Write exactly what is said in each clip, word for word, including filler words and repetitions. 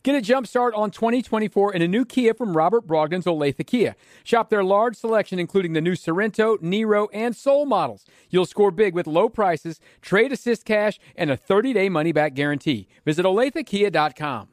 Get a jump start on twenty twenty-four in a new Kia from Robert Brogdon's Olathe Kia. Shop their large selection, including the new Sorrento, Nero, and Soul models. You'll score big with low prices, trade assist cash, and a thirty-day money-back guarantee. Visit olathe kia dot com.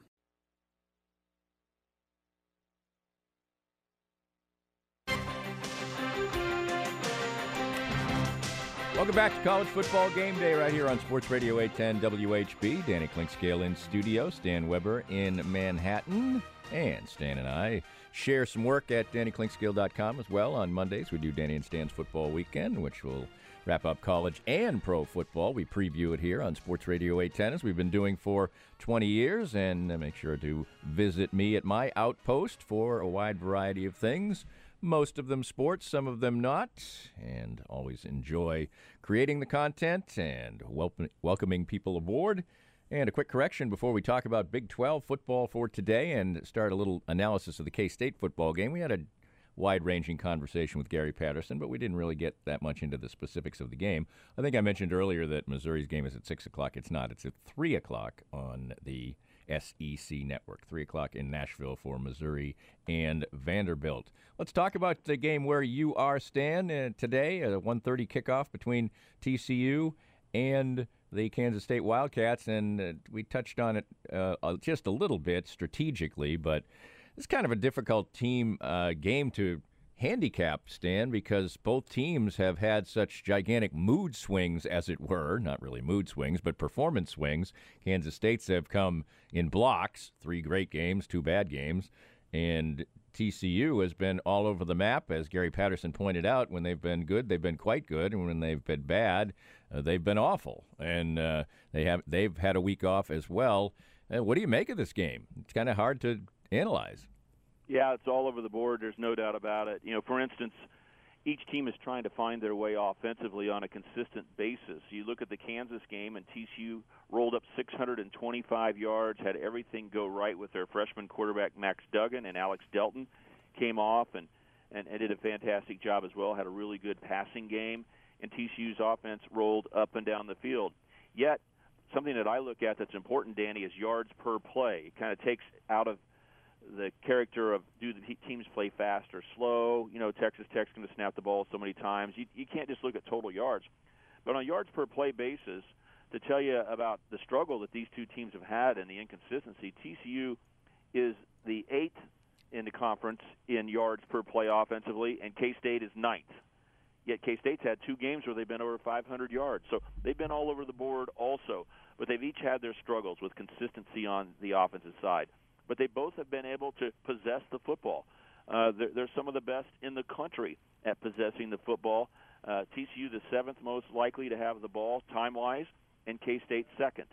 Welcome back to College Football Game Day right here on Sports Radio eight ten W H B. Danny Klinkscale in studio, Stan Weber in Manhattan, and Stan and I share some work at danny klinkscale dot com as well. On Mondays, we do Danny and Stan's Football Weekend, which will wrap up college and pro football. We preview it here on Sports Radio eight ten, as we've been doing for twenty years, and make sure to visit me at my outpost for a wide variety of things. Most of them sports, some of them not, and always enjoy creating the content and welcome, welcoming people aboard. And a quick correction before we talk about Big twelve football for today and start a little analysis of the K-State football game. We had a wide-ranging conversation with Gary Patterson, but we didn't really get that much into the specifics of the game. I think I mentioned earlier that Missouri's game is at six o'clock. It's not. It's at three o'clock on the S E C Network, three o'clock in Nashville for Missouri and Vanderbilt. Let's talk about the game where you are, Stan, uh, today, a one thirty kickoff between T C U and the Kansas State Wildcats, and uh, we touched on it uh, just a little bit strategically, but it's kind of a difficult team uh, game to handicap, Stan, because both teams have had such gigantic mood swings, as it were. Not really mood swings, but performance swings. Kansas State's have come in blocks, three great games, two bad games, and T C U has been all over the map. As Gary Patterson pointed out, when they've been good, they've been quite good, and when they've been bad, uh, they've been awful. And uh, they have they've had a week off as well. Uh, what do you make of this game? It's kind of hard to analyze. Yeah, it's all over the board. There's no doubt about it. You know, for instance, each team is trying to find their way offensively on a consistent basis. You look at the Kansas game, and T C U rolled up six hundred twenty-five yards, had everything go right with their freshman quarterback Max Duggan, and Alex Delton came off and, and, and did a fantastic job as well, had a really good passing game, and T C U's offense rolled up and down the field. Yet, something that I look at that's important, Danny, is yards per play. It kind of takes out of the character of do the teams play fast or slow. You know, Texas Tech's going to snap the ball so many times. You, you can't just look at total yards. But on a yards per play basis, to tell you about the struggle that these two teams have had and the inconsistency, T C U is the eighth in the conference in yards per play offensively, and K-State is ninth. Yet K-State's had two games where they've been over five hundred yards. So they've been all over the board also. But they've each had their struggles with consistency on the offensive side. But they both have been able to possess the football. Uh, they're, they're some of the best in the country at possessing the football. Uh, T C U the seventh most likely to have the ball time-wise, and K-State second.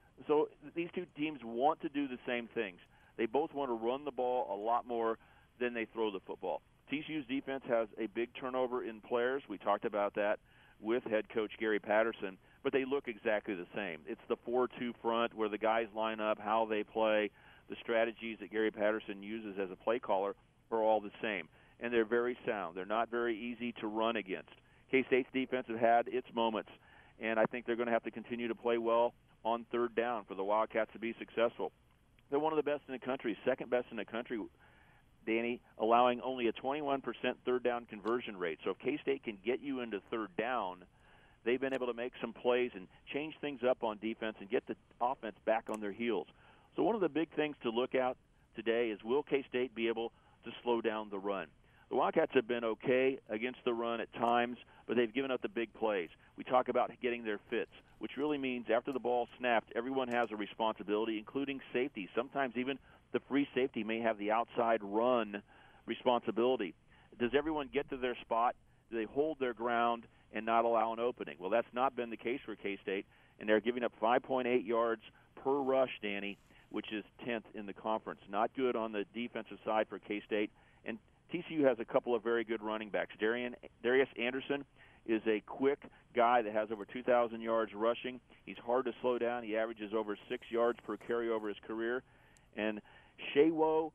So these two teams want to do the same things. They both want to run the ball a lot more than they throw the football. T C U's defense has a big turnover in players. We talked about that with head coach Gary Patterson, but they look exactly the same. It's the four two front where the guys line up, how they play. The strategies that Gary Patterson uses as a play caller are all the same, and they're very sound. They're not very easy to run against. K-State's defense has had its moments, and I think they're going to have to continue to play well on third down for the Wildcats to be successful. They're one of the best in the country, second best in the country, Danny, allowing only a twenty-one percent third down conversion rate. So if K-State can get you into third down, they've been able to make some plays and change things up on defense and get the offense back on their heels. So one of the big things to look at today is, will K-State be able to slow down the run? The Wildcats have been okay against the run at times, but they've given up the big plays. We talk about getting their fits, which really means after the ball snapped, everyone has a responsibility, including safety. Sometimes even the free safety may have the outside run responsibility. Does everyone get to their spot? Do they hold their ground and not allow an opening? Well, that's not been the case for K-State, and they're giving up five point eight yards per rush, Danny, which is tenth in the conference. Not good on the defensive side for K-State. And T C U has a couple of very good running backs. Darian, Darius Anderson is a quick guy that has over two thousand yards rushing. He's hard to slow down. He averages over six yards per carry over his career. And Shewo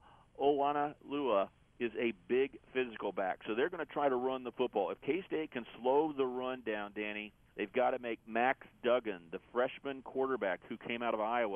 Olanalua is a big physical back. So they're going to try to run the football. If K-State can slow the run down, Danny, they've got to make Max Duggan, the freshman quarterback who came out of Iowa,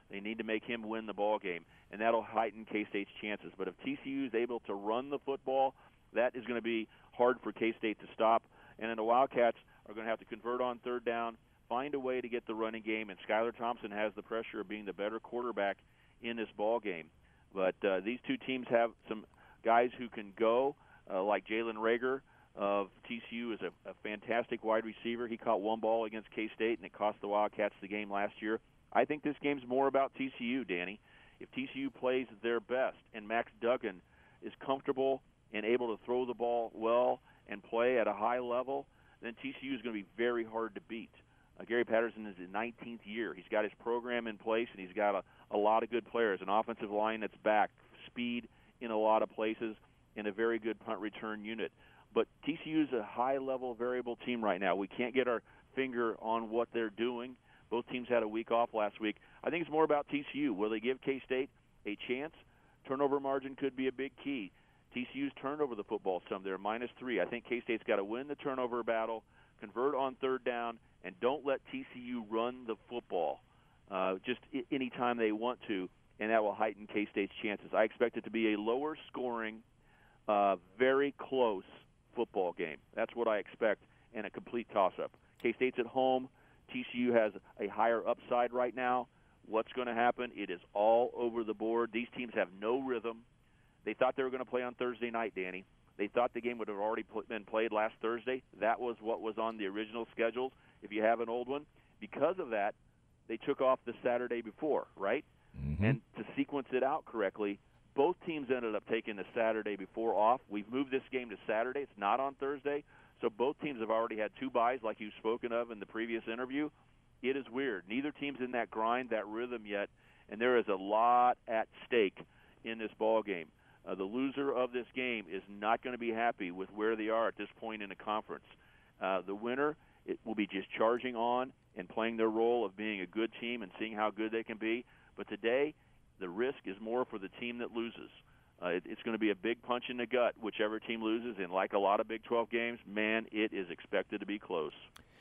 They need to make him win the ball game, and that'll heighten K-State's chances. But if T C U is able to run the football, that is going to be hard for K-State to stop. And then the Wildcats are going to have to convert on third down, find a way to get the running game, and Skylar Thompson has the pressure of being the better quarterback in this ball game. But uh, these two teams have some guys who can go, uh, like Jalen Rager of T C U is a, a fantastic wide receiver. He caught one ball against K-State, and it cost the Wildcats the game last year. I think this game's more about T C U, Danny. If T C U plays their best and Max Duggan is comfortable and able to throw the ball well and play at a high level, then T C U is going to be very hard to beat. Uh, Gary Patterson is his nineteenth year. He's got his program in place, and he's got a, a lot of good players, an offensive line that's back, speed in a lot of places, and a very good punt return unit. But T C U is a high-level variable team right now. We can't get our finger on what they're doing. Both teams had a week off last week. I think it's more about T C U. Will they give K-State a chance? Turnover margin could be a big key. T C U's turned over the football some. They're minus three. I think K-State's got to win the turnover battle, convert on third down, and don't let T C U run the football uh, just I- any time they want to, and that will heighten K-State's chances. I expect it to be a lower-scoring, uh, very close football game. That's what I expect, and a complete toss-up. K-State's at home. T C U has a higher upside right now. What's going to happen? It is all over the board. These teams have no rhythm. They thought they were going to play on Thursday night, Danny. They thought the game would have already been played last Thursday. That was what was on the original schedules, if you have an old one. Because of that, they took off the Saturday before, right? Mm-hmm. And to sequence it out correctly, both teams ended up taking the Saturday before off. We've moved this game to Saturday. It's not on Thursday. So both teams have already had two byes, like you've spoken of in the previous interview. It is weird. Neither team's in that grind, that rhythm yet, and there is a lot at stake in this ball game. Uh, the loser of this game is not going to be happy with where they are at this point in the conference. Uh, the winner it will be just charging on and playing their role of being a good team and seeing how good they can be. But today, the risk is more for the team that loses. Uh, it, it's going to be a big punch in the gut, whichever team loses. And like a lot of Big twelve games, man, it is expected to be close.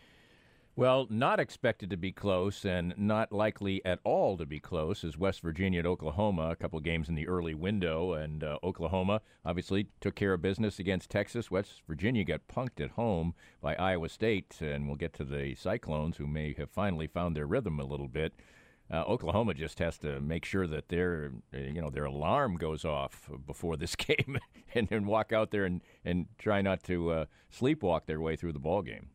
Well, not expected to be close and not likely at all to be close is West Virginia at Oklahoma, a couple of games in the early window. And uh, Oklahoma obviously took care of business against Texas. West Virginia got punked at home by Iowa State, and we'll get to the Cyclones, who may have finally found their rhythm a little bit. Uh, Oklahoma just has to make sure that their, you know, their alarm goes off before this game and then walk out there and, and try not to uh, sleepwalk their way through the ball game.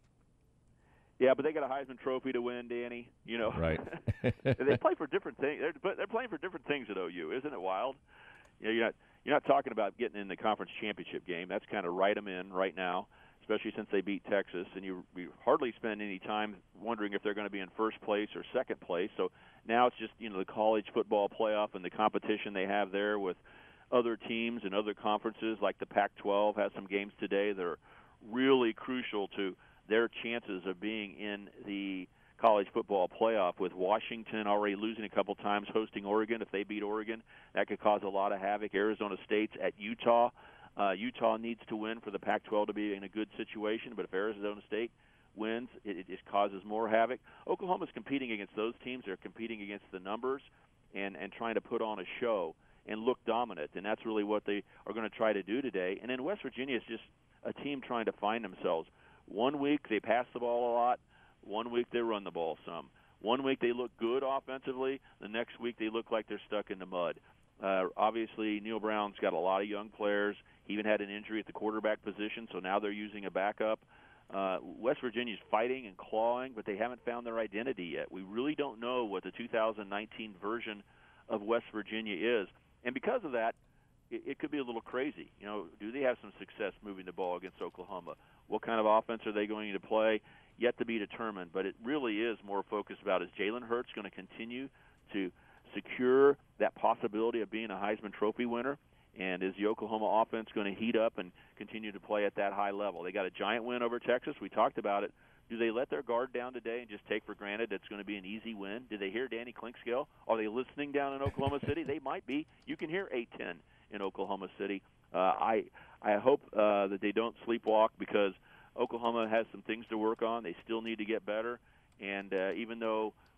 Yeah, but they got a Heisman Trophy to win, Danny. You know, right? They play for different things. They're, they're playing for different things at O U, isn't it wild? You know, you're not you're not talking about getting in the conference championship game. That's kind of write them in right now, especially since they beat Texas, and you, you hardly spend any time wondering if they're going to be in first place or second place. So now it's just, you know, the college football playoff and the competition they have there with other teams and other conferences, like the Pac twelve has some games today that are really crucial to their chances of being in the college football playoff, with Washington already losing a couple times, hosting Oregon. If they beat Oregon, that could cause a lot of havoc. Arizona State's at Utah. Uh, Utah needs to win for the Pac twelve to be in a good situation, but if Arizona State wins, it, it just causes more havoc. Oklahoma's competing against those teams. They're competing against the numbers and, and trying to put on a show and look dominant, and that's really what they are going to try to do today. And then West Virginia is just a team trying to find themselves. One week they pass the ball a lot. One week they run the ball some. One week they look good offensively. The next week they look like they're stuck in the mud. Uh, obviously, Neil Brown's got a lot of young players. He even had an injury at the quarterback position, so now they're using a backup. Uh, West Virginia's fighting and clawing, but they haven't found their identity yet. We really don't know what the two thousand nineteen version of West Virginia is. And because of that, it, it could be a little crazy. You know, do they have some success moving the ball against Oklahoma? What kind of offense are they going to play? Yet to be determined, but it really is more focused about, is Jalen Hurts going to continue to secure that possibility of being a Heisman Trophy winner? And is the Oklahoma offense going to heat up and continue to play at that high level? They got a giant win over Texas. We talked about it. Do they let their guard down today and just take for granted it's going to be an easy win? Did they hear Danny Clinkscale? Are they listening down in Oklahoma City? They might be. You can hear eight ten in Oklahoma City. Uh, I I hope uh, that they don't sleepwalk, because Oklahoma has some things to work on. They still need to get better. And uh, even though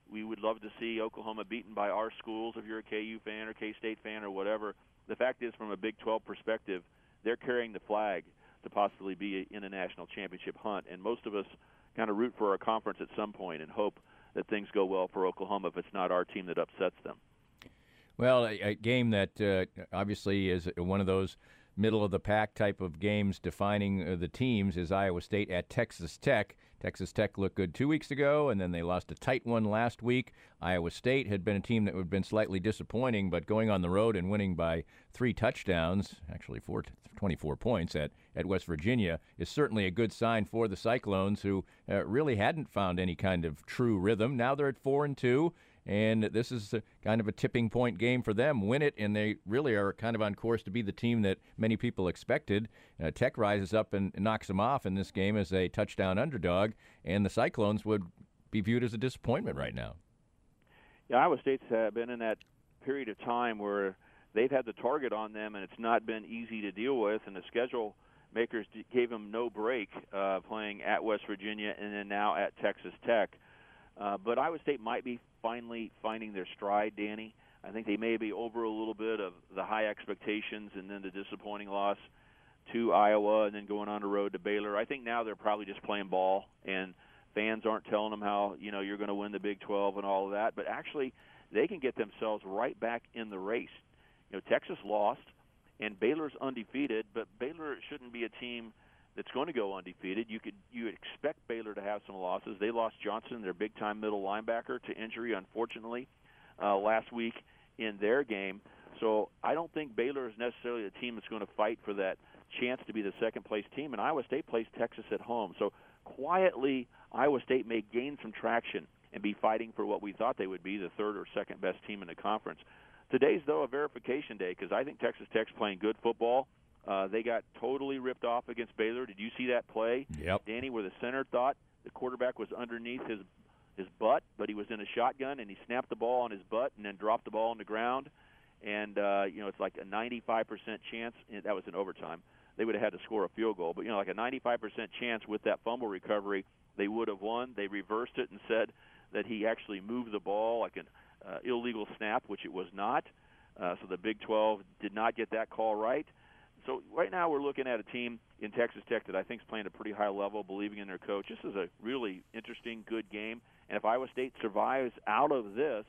we would love to see Oklahoma beaten by our schools if you're a K U fan or K-State fan or whatever. The fact is, from a Big twelve perspective, they're carrying the flag to possibly be in a national championship hunt. And most of us kind of root for our conference at some point and hope that things go well for Oklahoma if it's not our team that upsets them. Well, a, a game that uh, obviously is one of those middle-of-the-pack type of games defining uh, the teams is Iowa State at Texas Tech. Texas Tech looked good two weeks ago, and then they lost a tight one last week. Iowa State had been a team that had been slightly disappointing, but going on the road and winning by three touchdowns, actually four, twenty-four points at, at West Virginia, is certainly a good sign for the Cyclones, who uh, really hadn't found any kind of true rhythm. Now they're at four and two. And this is a, kind of a tipping point game for them. Win it, and they really are kind of on course to be the team that many people expected. Uh, Tech rises up and, and knocks them off in this game as a touchdown underdog, and the Cyclones would be viewed as a disappointment right now. Yeah, Iowa State's uh, been in that period of time where they've had the target on them, and it's not been easy to deal with, and the schedule makers gave them no break uh, playing at West Virginia and then now at Texas Tech. Uh, but Iowa State might be finally finding their stride, Danny. I think they may be over a little bit of the high expectations and then the disappointing loss to Iowa and then going on the road to Baylor. I think now they're probably just playing ball, and fans aren't telling them how, you know, you're going to win the Big twelve and all of that. But actually, they can get themselves right back in the race. You know, Texas lost, and Baylor's undefeated, but Baylor shouldn't be a team that's going to go undefeated. You could you would expect Baylor to have some losses. They lost Johnson, their big-time middle linebacker, to injury, unfortunately, uh, last week in their game. So I don't think Baylor is necessarily a team that's going to fight for that chance to be the second-place team. And Iowa State plays Texas at home. So quietly, Iowa State may gain some traction and be fighting for what we thought they would be, the third or second-best team in the conference. Today's, though, a verification day because I think Texas Tech's playing good football. Uh, they got totally ripped off against Baylor. Did you see that play, Yep. Danny, where the center thought the quarterback was underneath his his butt, but he was in a shotgun, and he snapped the ball on his butt and then dropped the ball on the ground? And, uh, you know, it's like a ninety-five percent chance. That was in overtime. They would have had to score a field goal. But, you know, like a ninety-five percent chance with that fumble recovery, they would have won. They reversed it and said that he actually moved the ball like an uh, illegal snap, which it was not. Uh, so the Big twelve did not get that call right. So right now we're looking at a team in Texas Tech that I think is playing at a pretty high level, believing in their coach. This is a really interesting, good game. And if Iowa State survives out of this,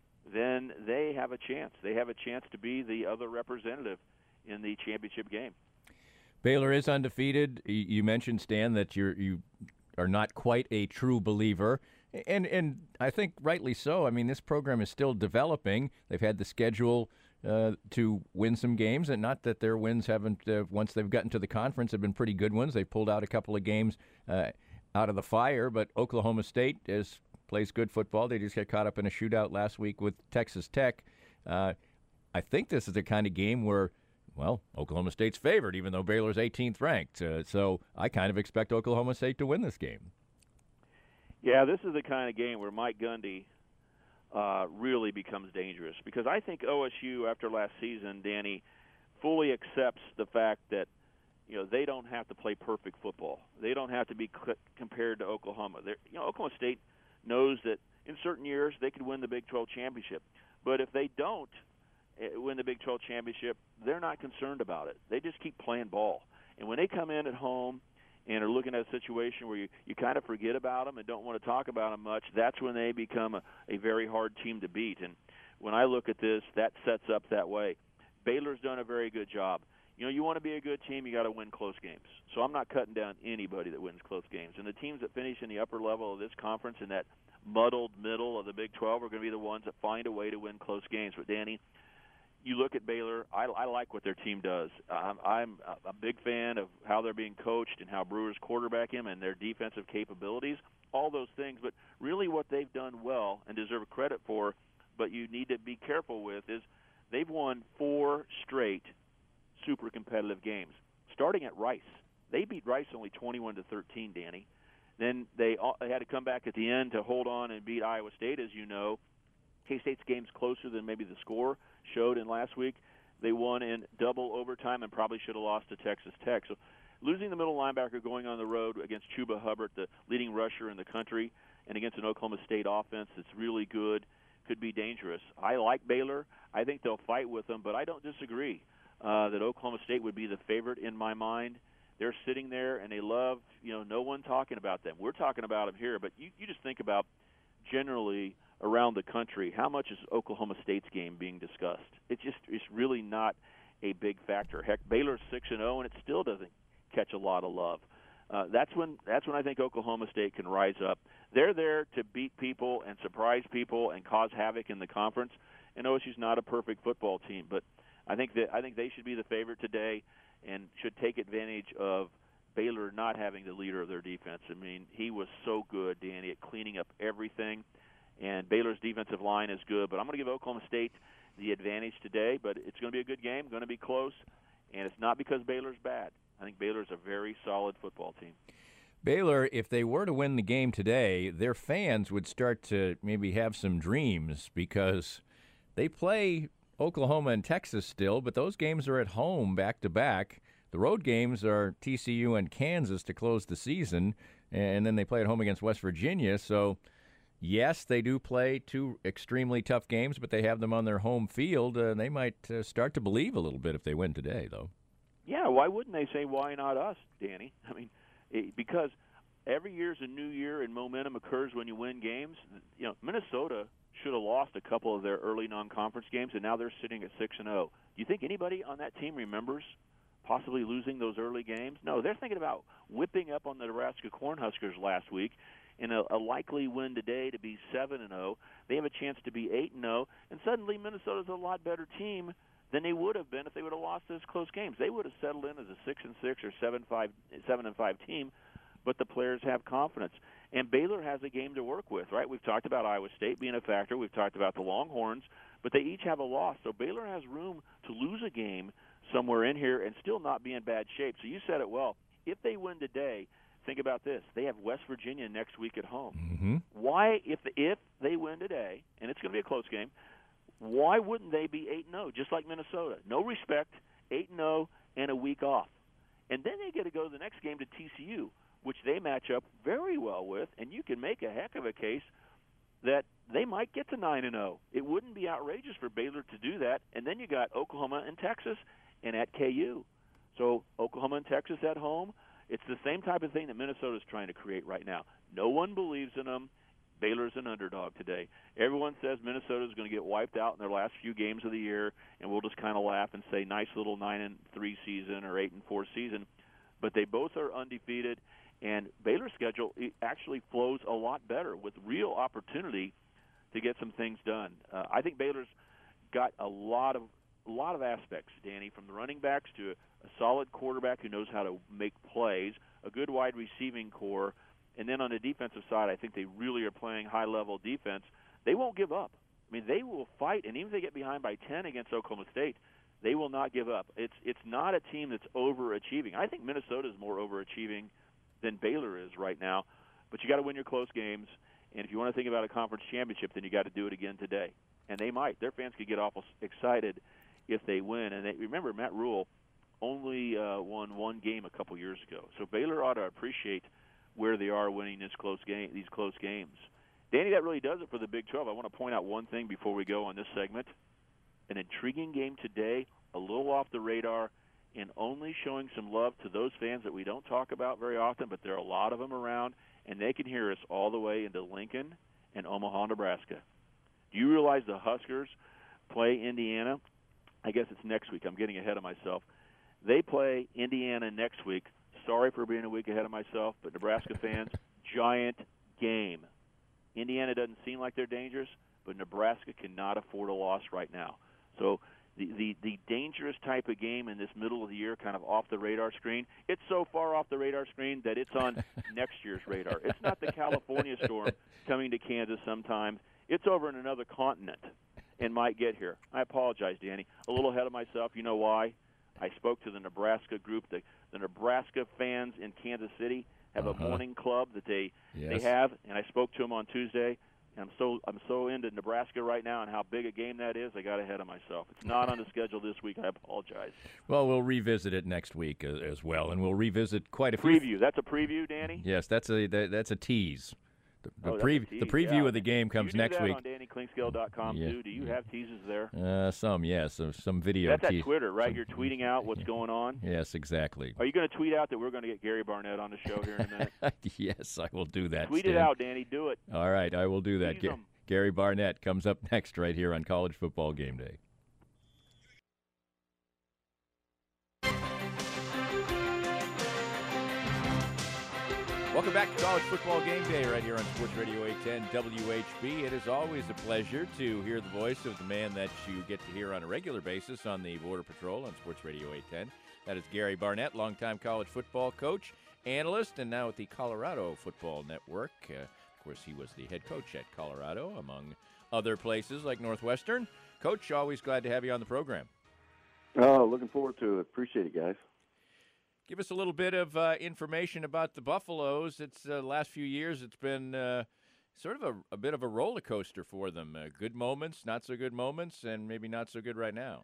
then they have a chance. They have a chance to be the other representative in the championship game. Baylor is undefeated. You mentioned, Stan, that you're, you are not quite a true believer. And, and I think rightly so. I mean, this program is still developing. They've had the schedule Uh, to win some games, and not that their wins haven't, uh, once they've gotten to the conference, have been pretty good ones. They pulled out a couple of games uh, out of the fire, but Oklahoma State is, plays good football. They just got caught up in a shootout last week with Texas Tech. Uh, I think this is the kind of game where, well, Oklahoma State's favored, even though Baylor's eighteenth ranked. Uh, so I kind of expect Oklahoma State to win this game. Yeah, this is the kind of game where Mike Gundy Uh, really becomes dangerous, because I think O S U after last season, Danny, fully accepts the fact that, you know, they don't have to play perfect football. They don't have to be c- compared to Oklahoma. They're, you know, Oklahoma State knows that in certain years they could win the Big twelve championship, but if they don't uh, win the Big twelve championship, they're not concerned about it. They just keep playing ball, and when they come in at home and are looking at a situation where you, you kind of forget about them and don't want to talk about them much, that's when they become a, a very hard team to beat. And when I look at this, that sets up that way. Baylor's done a very good job. You know, you want to be a good team, you got to win close games. So I'm not cutting down anybody that wins close games. And the teams that finish in the upper level of this conference in that muddled middle of the Big twelve are going to be the ones that find a way to win close games. But, Danny, you look at Baylor, I, I like what their team does. I'm, I'm a big fan of how they're being coached and how Brewers quarterback him and their defensive capabilities, all those things. But really what they've done well and deserve credit for, but you need to be careful with, is they've won four straight super competitive games, starting at Rice. They beat Rice only twenty-one to thirteen, Danny. Then they, they had to come back at the end to hold on and beat Iowa State, as you know. K-State's game's closer than maybe the score showed in last week. They won in double overtime and probably should have lost to Texas Tech. So losing the middle linebacker going on the road against Chuba Hubbard, the leading rusher in the country, and against an Oklahoma State offense that's really good, could be dangerous. I like Baylor. I think they'll fight with them, but I don't disagree uh, that Oklahoma State would be the favorite in my mind. They're sitting there, and they love, you know, no one talking about them. We're talking about them here, but you, you just think about generally around the country, how much is Oklahoma State's game being discussed? It's just it's really not a big factor. Heck, Baylor's six and oh, and it still doesn't catch a lot of love. Uh, that's when that's when I think Oklahoma State can rise up. They're there to beat people and surprise people and cause havoc in the conference. And O S U's not a perfect football team, but I think that I think they should be the favorite today and should take advantage of Baylor not having the leader of their defense. I mean, he was so good, Danny, at cleaning up everything. And Baylor's defensive line is good, but I'm going to give Oklahoma State the advantage today. But it's going to be a good game, going to be close, and it's not because Baylor's bad. I think Baylor's a very solid football team. Baylor, if they were to win the game today, their fans would start to maybe have some dreams because they play Oklahoma and Texas still, but those games are at home back-to-back. The road games are T C U and Kansas to close the season, and then they play at home against West Virginia. So, yes, they do play two extremely tough games, but they have them on their home field. Uh, they might uh, start to believe a little bit if they win today, though. Yeah, why wouldn't they say, why not us, Danny? I mean, it, because every year's a new year and momentum occurs when you win games. You know, Minnesota should have lost a couple of their early non-conference games, and now they're sitting at six and oh. Do you think anybody on that team remembers possibly losing those early games? No, they're thinking about whipping up on the Nebraska Cornhuskers last week in a, a likely win today to be seven and oh. They have a chance to be eight and oh, and suddenly Minnesota's a lot better team than they would have been if they would have lost those close games. They would have settled in as a six and six or seven five seven and five team, but the players have confidence. And Baylor has a game to work with, right? We've talked about Iowa State being a factor. We've talked about the Longhorns, but they each have a loss. So Baylor has room to lose a game somewhere in here and still not be in bad shape. So you said it well. If they win today, think about this. They have West Virginia next week at home. Mm-hmm. Why, if if they win today, and it's going to be a close game, why wouldn't they be eight and oh, just like Minnesota? No respect, eight and oh, and a week off. And then they get to go to the next game to T C U, which they match up very well with, and you can make a heck of a case that they might get to nine and oh. It wouldn't be outrageous for Baylor to do that. And then you got Oklahoma and Texas and at K U. So Oklahoma and Texas at home, it's the same type of thing that Minnesota's trying to create right now. No one believes in them. Baylor's an underdog today. Everyone says Minnesota's going to get wiped out in their last few games of the year, and we'll just kind of laugh and say nice little nine and three season or eight and four season. But they both are undefeated, and Baylor's schedule actually flows a lot better with real opportunity to get some things done. Uh, I think Baylor's got a lot of a lot of aspects, Danny, from the running backs to a solid quarterback who knows how to make plays, a good wide receiving core. And then on the defensive side, I think they really are playing high-level defense. They won't give up. I mean, they will fight, and even if they get behind by ten against Oklahoma State, they will not give up. It's it's not a team that's overachieving. I think Minnesota is more overachieving than Baylor is right now. But you got to win your close games, and if you want to think about a conference championship, then you got to do it again today. And they might. Their fans could get awful excited if they win. And they, remember, Matt Rule only uh, won one game a couple years ago. So Baylor ought to appreciate where they are winning this close game, these close games. Danny, that really does it for the Big twelve. I want to point out one thing before we go on this segment. An intriguing game today, a little off the radar, and only showing some love to those fans that we don't talk about very often, but there are a lot of them around, and they can hear us all the way into Lincoln and Omaha, Nebraska. Do you realize the Huskers play Indiana? I guess it's next week. I'm getting ahead of myself. They play Indiana next week. Sorry for being a week ahead of myself, but Nebraska fans, giant game. Indiana doesn't seem like they're dangerous, but Nebraska cannot afford a loss right now. So the, the, the dangerous type of game in this middle of the year, kind of off the radar screen, it's so far off the radar screen that it's on next year's radar. It's not the California storm coming to Kansas sometime. It's over in another continent and might get here. I apologize, Danny. A little ahead of myself. You know why? I spoke to the Nebraska group. The, the Nebraska fans in Kansas City have uh-huh. a morning club that they yes. they have, and I spoke to them on Tuesday. And I'm so I'm so into Nebraska right now and how big a game that is. I got ahead of myself. It's not on the schedule this week. I apologize. Well, we'll revisit it next week as well, and we'll revisit quite a few. Preview. That's a preview, Danny. Yes, that's a that, that's a tease. The, the, oh, pre- the the preview yeah. of the game comes you do next that week. on Danny Clinkscale dot com yeah. too. Do you have teasers there? Uh, some, yes. Yeah, so some video. That's te- at Twitter, right? some, You're tweeting out what's yeah. going on. Yes, exactly. Are you going to tweet out that we're going to get Gary Barnett on the show here in a minute? Yes, I will do that. Tweet Stan. it out, Danny. Do it. All right, I will do that. Tease Ga- 'em. Gary Barnett comes up next right here on College Football Game Day. Welcome back to College Football Game Day right here on Sports Radio eight ten W H B. It is always a pleasure to hear the voice of the man that you get to hear on a regular basis on the Border Patrol on Sports Radio eight ten. That is Gary Barnett, longtime college football coach, analyst, and now at the Colorado Football Network. Uh, of course, he was the head coach at Colorado, among other places like Northwestern. Coach, always glad to have you on the program. Oh, looking forward to it. Appreciate it, guys. Give us a little bit of uh, information about the Buffaloes. It's uh, the last few years, it's been uh, sort of a, a bit of a roller coaster for them. Uh, good moments, not so good moments, and maybe not so good right now.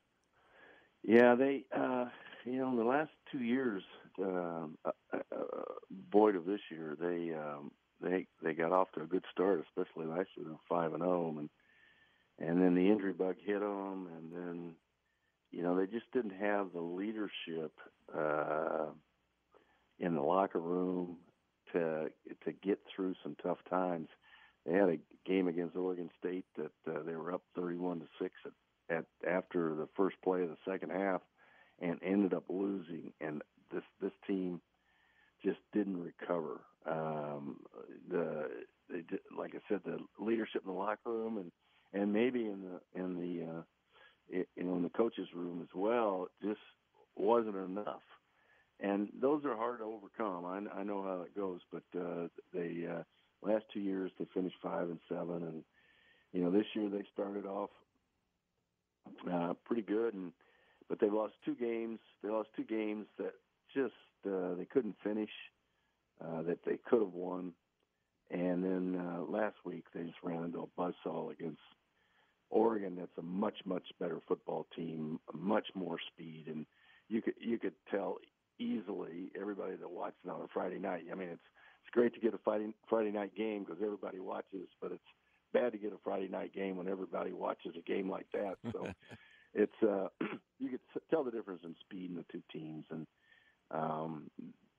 Yeah, they, uh, you know, in the last two years, um, uh, uh, void of this year, they um, they they got off to a good start, especially last year. They were five and zero, and and then the injury bug hit them, and then you know they just didn't have the leadership uh, in the locker room to to get through some tough times. They had a game against Oregon State that uh, they were up thirty-one to six at, at after the first play of the second half, and ended up losing. And this this team just didn't recover. Um, the they did, like I said, the leadership in the locker room, and, and maybe in the in the uh, it, you know in the coaches' room as well, just wasn't enough. And those are hard to overcome. I, I know how it goes, but uh, they uh, last two years they finished five and seven, and you know this year they started off uh, pretty good, and but they lost two games. They lost two games that just uh, they couldn't finish, uh, that they could have won. And then uh, last week they just ran into a buzzsaw against Oregon. That's a much much better football team, much more speed, and you could you could tell easily everybody that watched it on a Friday night. I mean, it's it's great to get a Friday Friday night game because everybody watches, but it's bad to get a Friday night game when everybody watches a game like that. So it's uh, you could tell the difference in speed in the two teams. And um,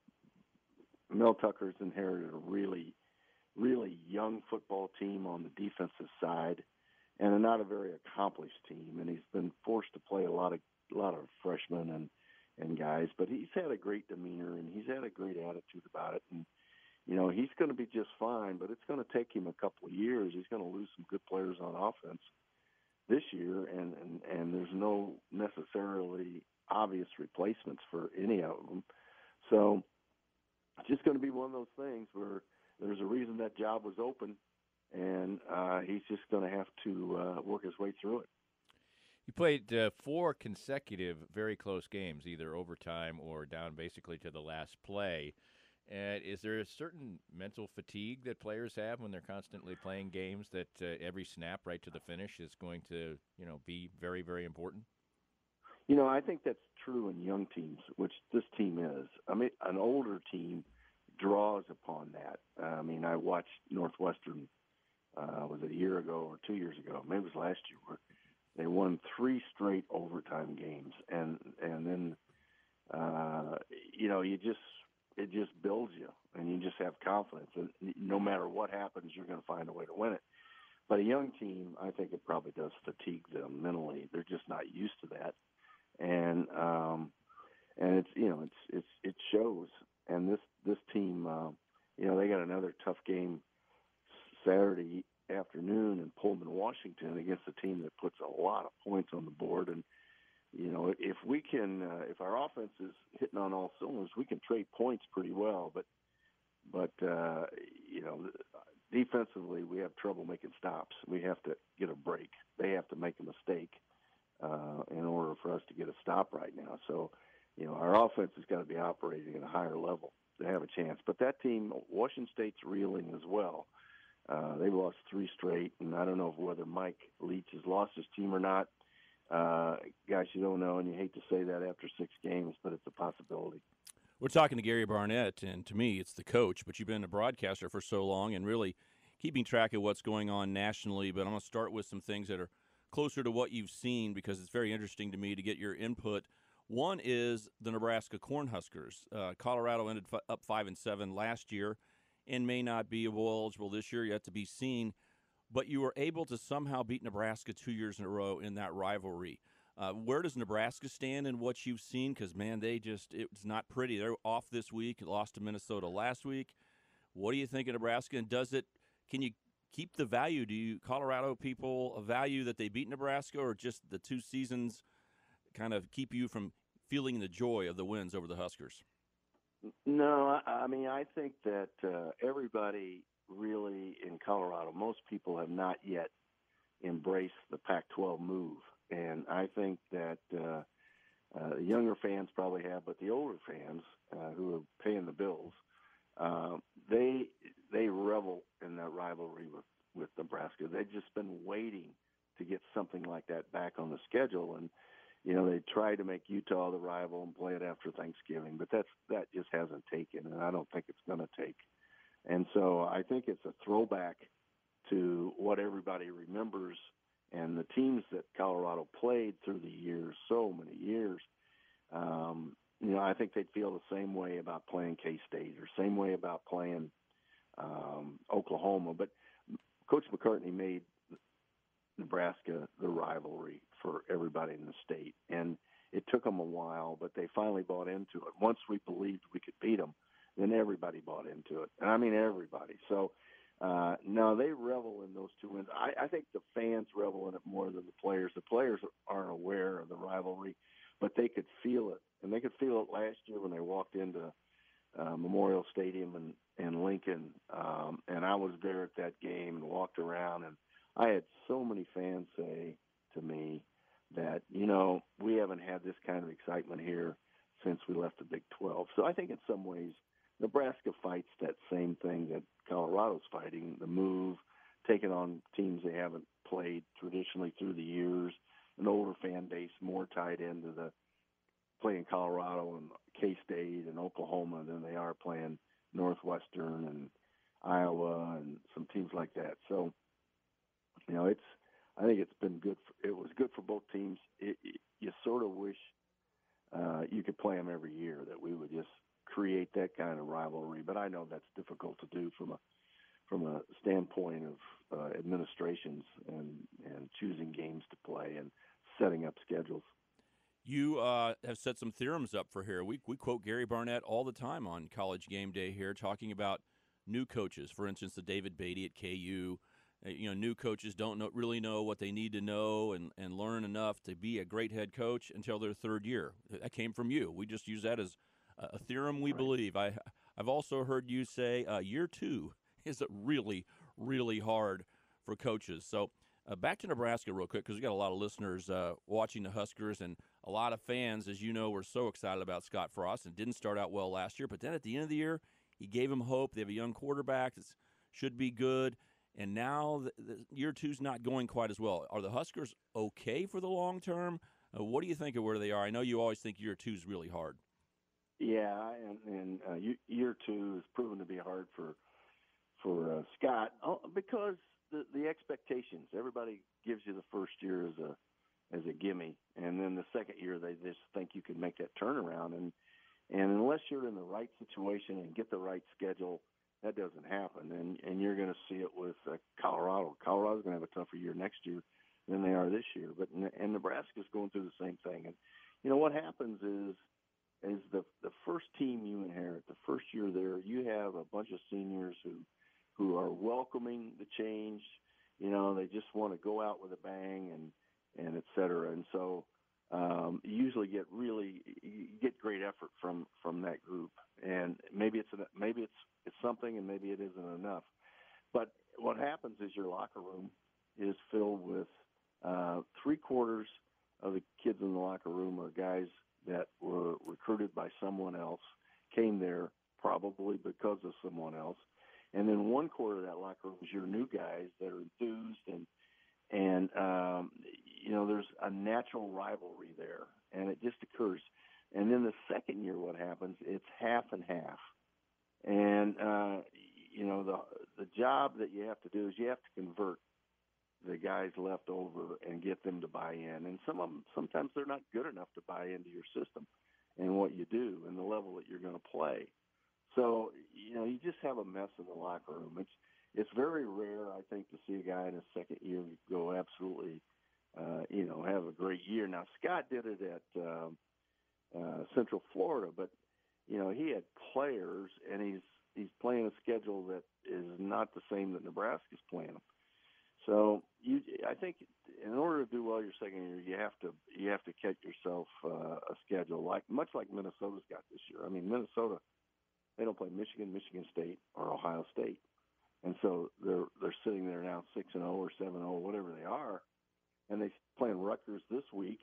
Mel Tucker's inherited a really, really young football team on the defensive side, and a not a very accomplished team. And he's been forced to play a lot of a lot of freshmen and. and guys, but he's had a great demeanor and he's had a great attitude about it. And, you know, he's going to be just fine, but it's going to take him a couple of years. He's going to lose some good players on offense this year, and, and, and there's no necessarily obvious replacements for any of them. So it's just going to be one of those things where there's a reason that job was open, and uh, he's just going to have to uh, work his way through it. You played uh, four consecutive very close games, either overtime or down basically to the last play. And is there a certain mental fatigue that players have when they're constantly playing games that uh, every snap right to the finish is going to, you know, be very, very important? You know, I think that's true in young teams, which this team is. I mean, an older team draws upon that. I mean, I watched Northwestern, uh, was it a year ago or two years ago? Maybe it was last year, where they won three straight overtime games, and and then uh, you know you just it just builds you, and you just have confidence, and no matter what happens, you're going to find a way to win it. But a young team, I think it probably does fatigue them mentally. They're just not used to that, and um, and it's you know it's it's it shows. And this this team, uh, you know, they got another tough game Saturday afternoon in Pullman, Washington, against a team that puts a lot of points on the board. And you know, if we can, uh, if our offense is hitting on all cylinders, we can trade points pretty well. But but uh, you know, defensively, we have trouble making stops. We have to get a break. They have to make a mistake uh, in order for us to get a stop right now. So you know, our offense has got to be operating at a higher level to have a chance. But that team, Washington State's reeling as well. Uh, they've lost three straight, and I don't know whether Mike Leach has lost his team or not. Uh, guys, you don't know, and you hate to say that after six games, but it's a possibility. We're talking to Gary Barnett, and to me, it's the coach, but you've been a broadcaster for so long and really keeping track of what's going on nationally. But I'm going to start with some things that are closer to what you've seen because it's very interesting to me to get your input. One is the Nebraska Cornhuskers. Uh, Colorado ended f- up five and seven last year and may not be bowl eligible this year, yet to be seen. But you were able to somehow beat Nebraska two years in a row in that rivalry. Uh, where does Nebraska stand in what you've seen? Because, man, they just – it's not pretty. They're off this week, lost to Minnesota last week. What do you think of Nebraska? And does it – can you keep the value? Do you Colorado people a value that they beat Nebraska, or just the two seasons kind of keep you from feeling the joy of the wins over the Huskers? No, I, I mean, I think that uh, everybody really in Colorado, most people have not yet embraced the Pac twelve move. And I think that uh, uh, the younger fans probably have, but the older fans uh, who are paying the bills, uh, they they revel in that rivalry with, with Nebraska. They've just been waiting to get something like that back on the schedule. And, you know, they tried to make Utah the rival and play it after Thanksgiving, but that's that just hasn't taken, and I don't think it's going to take. And so I think it's a throwback to what everybody remembers and the teams that Colorado played through the years, so many years. Um, you know, I think they'd feel the same way about playing K-State or same way about playing um, Oklahoma. But Coach McCartney made Nebraska the rivalry for everybody in the state. And it took them a while, but they finally bought into it. Once we believed we could beat them, then everybody bought into it. And I mean everybody. So, uh, no, they revel in those two wins. I, I think the fans revel in it more than the players. The players aren't aware of the rivalry, but they could feel it. And they could feel it last year when they walked into uh, Memorial Stadium and, and Lincoln. Um, and I was there at that game and walked around. And I had so many fans say to me that, you know, we haven't had this kind of excitement here since we left the Big twelve. So I think in some ways Nebraska fights that same thing that Colorado's fighting, the move, taking on teams they haven't played traditionally through the years, an older fan base more tied into the playing Colorado and K-State and Oklahoma than they are playing Northwestern and Iowa and some teams like that. So, you know, it's I think it's been good. For, it was good for both teams. It, it, you sort of wish uh, you could play them every year, that we would just create that kind of rivalry. But I know that's difficult to do from a from a standpoint of uh, administrations and, and choosing games to play and setting up schedules. You uh, have set some theorems up for here. We we quote Gary Barnett all the time on College Game Day here, talking about new coaches. For instance, the David Beatty at K U. Uh, you know, new coaches don't know, really know what they need to know and, and learn enough to be a great head coach until their third year. That came from you. We just use that as a, a theorem we right. believe. I, I've also heard you say uh, year two is really, really hard for coaches. So uh, back to Nebraska real quick, because we got a lot of listeners uh, watching the Huskers, and a lot of fans, as you know, were so excited about Scott Frost, and didn't start out well last year. But then at the end of the year, he gave them hope. They have a young quarterback that should be good. And now the, the year two's not going quite as well. Are the Huskers okay for the long term? Uh, what do you think of where they are? I know you always think year two's really hard. Yeah, and, and uh, year two has proven to be hard for for uh, Scott because the, the expectations. Everybody gives you the first year as a as a gimme, and then the second year they just think you can make that turnaround. And and unless you're in the right situation and get the right schedule, that doesn't happen, and and you're going to see it with uh, Colorado. Colorado's going to have a tougher year next year than they are this year, but and Nebraska's going through the same thing. And you know what happens is, is the the first team you inherit, the first year there, you have a bunch of seniors who who are welcoming the change. You know, they just want to go out with a bang and and et cetera. And so um, you usually get really you get great effort from from that group. And maybe it's an, maybe it's it's something, and maybe it isn't enough. But what happens is your locker room is filled with uh, three quarters of the kids in the locker room are guys that were recruited by someone else, came there probably because of someone else, and then one quarter of that locker room is your new guys that are enthused, and and um, you know there's a natural rivalry there, and it just occurs. And then the second year, what happens? It's half and half. And uh, you know, the the job that you have to do is you have to convert the guys left over and get them to buy in. And some of them, sometimes they're not good enough to buy into your system and what you do and the level that you're going to play. So, you know, you just have a mess in the locker room. It's it's very rare, I think, to see a guy in his second year go absolutely, uh, you know, have a great year. Now, Scott did it at um, uh, Central Florida, but, you know, he had players, and he's he's playing a schedule that is not the same that Nebraska's playing. So you, I think, in order to do well your second year, you have to you have to catch yourself uh, a schedule like much like Minnesota's got this year. I mean, Minnesota, they don't play Michigan, Michigan State, or Ohio State, and so they're they're sitting there now six and zero or seven zero, whatever they are, and they're playing Rutgers this week,